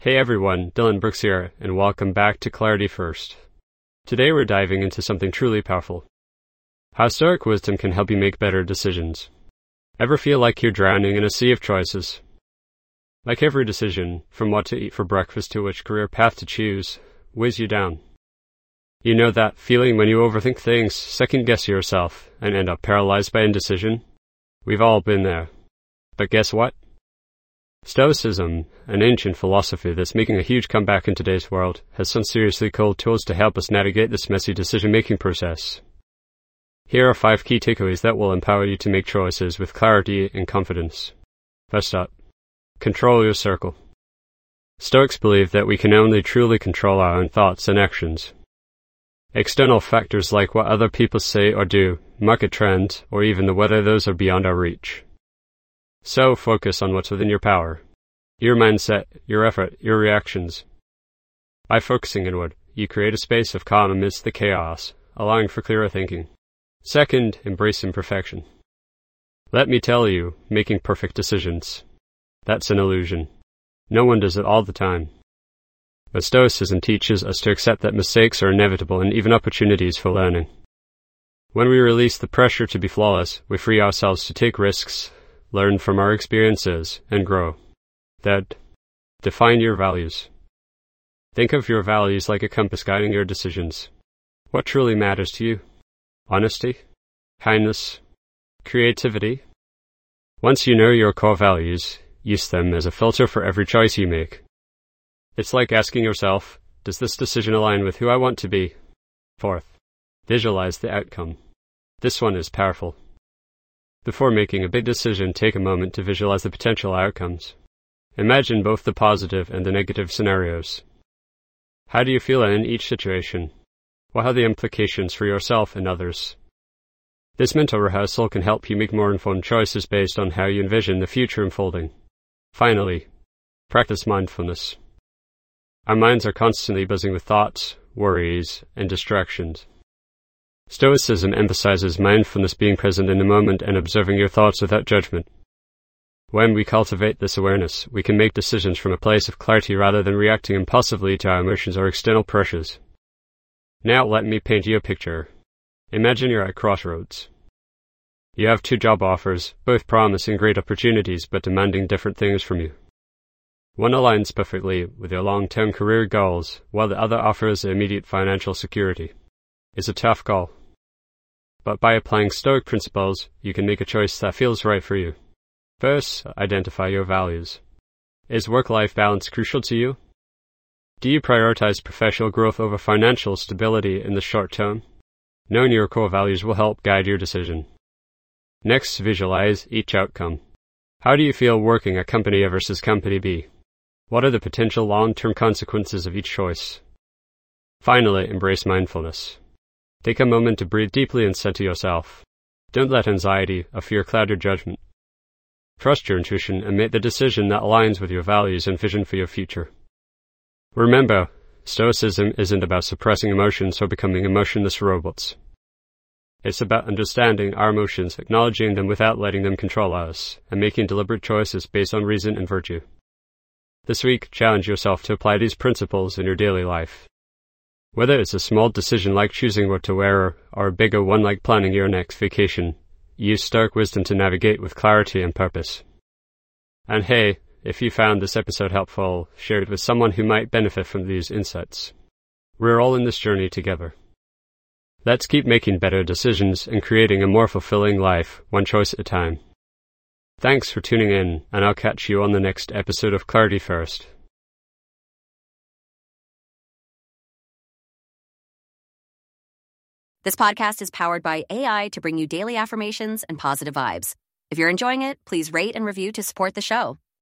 Hey everyone, Dylan Brooks here, and welcome back to Clarity First. Today we're diving into something truly powerful. How Stoic wisdom can help you make better decisions. Ever feel like you're drowning in a sea of choices? Like every decision, from what to eat for breakfast to which career path to choose, weighs you down. You know that feeling when you overthink things, second-guess yourself, and end up paralyzed by indecision? We've all been there. But guess what? Stoicism, an ancient philosophy that's making a huge comeback in today's world, has some seriously cool tools to help us navigate this messy decision-making process. Here are 5 key takeaways that will empower you to make choices with clarity and confidence. First up, control your circle. Stoics believe that we can only truly control our own thoughts and actions. External factors like what other people say or do, market trends, or even the weather, those are beyond our reach. So focus on what's within your power. Your mindset, your effort, your reactions. By focusing inward, you create a space of calm amidst the chaos, allowing for clearer thinking. Second, embrace imperfection. Let me tell you, making perfect decisions, that's an illusion. No one does it all the time. But Stoicism teaches us to accept that mistakes are inevitable and even opportunities for learning. When we release the pressure to be flawless, we free ourselves to take risks, learn from our experiences, and grow. Third, define your values. Think of your values like a compass guiding your decisions. What truly matters to you? Honesty? Kindness? Creativity? Once you know your core values, use them as a filter for every choice you make. It's like asking yourself, does this decision align with who I want to be? Fourth, visualize the outcome. This one is powerful. Before making a big decision, take a moment to visualize the potential outcomes. Imagine both the positive and the negative scenarios. How do you feel in each situation? What are the implications for yourself and others? This mental rehearsal can help you make more informed choices based on how you envision the future unfolding. Finally, practice mindfulness. Our minds are constantly buzzing with thoughts, worries, and distractions. Stoicism emphasizes mindfulness, being present in the moment and observing your thoughts without judgment. When we cultivate this awareness, we can make decisions from a place of clarity rather than reacting impulsively to our emotions or external pressures. Now let me paint you a picture. Imagine you're at crossroads. You have 2 job offers, both promising great opportunities but demanding different things from you. One aligns perfectly with your long-term career goals, while the other offers immediate financial security. It's a tough call. But by applying Stoic principles, you can make a choice that feels right for you. First, identify your values. Is work-life balance crucial to you? Do you prioritize professional growth over financial stability in the short term? Knowing your core values will help guide your decision. Next, visualize each outcome. How do you feel working at company A versus company B? What are the potential long-term consequences of each choice? Finally, embrace mindfulness. Take a moment to breathe deeply and center yourself. Don't let anxiety or fear cloud your judgment. Trust your intuition and make the decision that aligns with your values and vision for your future. Remember, Stoicism isn't about suppressing emotions or becoming emotionless robots. It's about understanding our emotions, acknowledging them without letting them control us, and making deliberate choices based on reason and virtue. This week, challenge yourself to apply these principles in your daily life. Whether it's a small decision like choosing what to wear or a bigger one like planning your next vacation, use Stoic wisdom to navigate with clarity and purpose. And hey, if you found this episode helpful, share it with someone who might benefit from these insights. We're all in this journey together. Let's keep making better decisions and creating a more fulfilling life, one choice at a time. Thanks for tuning in, and I'll catch you on the next episode of Clarity First. This podcast is powered by AI to bring you daily affirmations and positive vibes. If you're enjoying it, please rate and review to support the show.